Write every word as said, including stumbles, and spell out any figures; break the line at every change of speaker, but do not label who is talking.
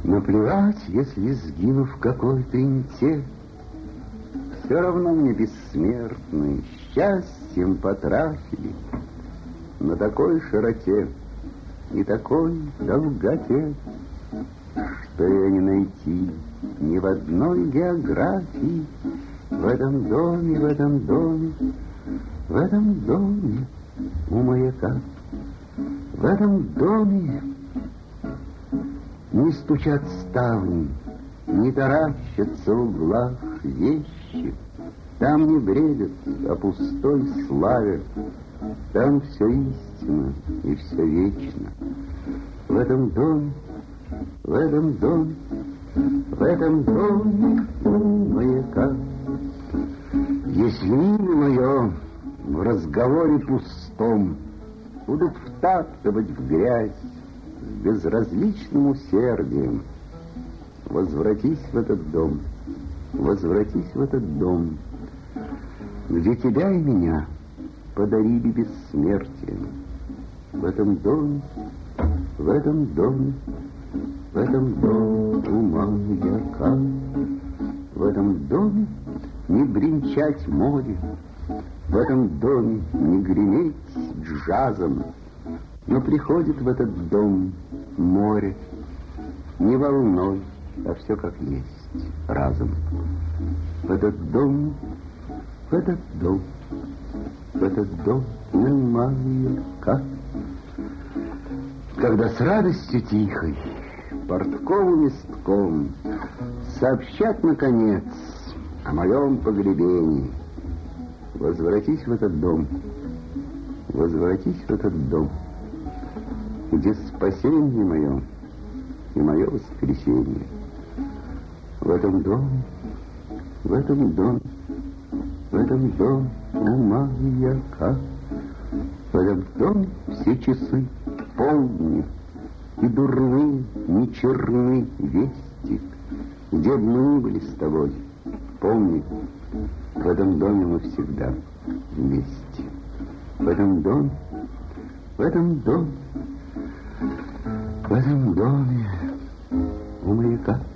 Наплевать, если сгину в какой-то инте, все равно мне бессмертный, счастьем потрафили на такой широте и такой долготе, что ее не найти ни в одной географии. В этом доме, в этом доме, в этом доме у маяка, в этом доме не стучат ставни, не таращатся в углах вещи. Там не бредят о пустой славе, там все истинно и все вечно. В этом доме, в этом доме, в этом доме у маяка. Если имя мое в разговоре пустом будут втаптывать в грязь с безразличным усердием, возвратись в этот дом, возвратись в этот дом, где тебя и меня подарили бессмертием. В этом доме, в этом доме, в этом доме у маяка, в этом доме не бренчать море, в этом доме не греметь джазом, но приходит в этот дом море не волной, а все как есть, разом. В этот дом, в этот дом, в этот дом у маяка. Когда с радостью тихой, портковым листком сообщат, наконец, о моем погребении, возвратись в этот дом, возвратись в этот дом, где спасение мое и мое воскресенье. В этом доме, в этом доме, в этом доме у маяка, в этом доме все часы полдня, и дурны, не черны вести, где бы мы ни были с тобой. Помни, в этом доме мы всегда вместе. В этом доме, в этом доме, в этом доме у маяка.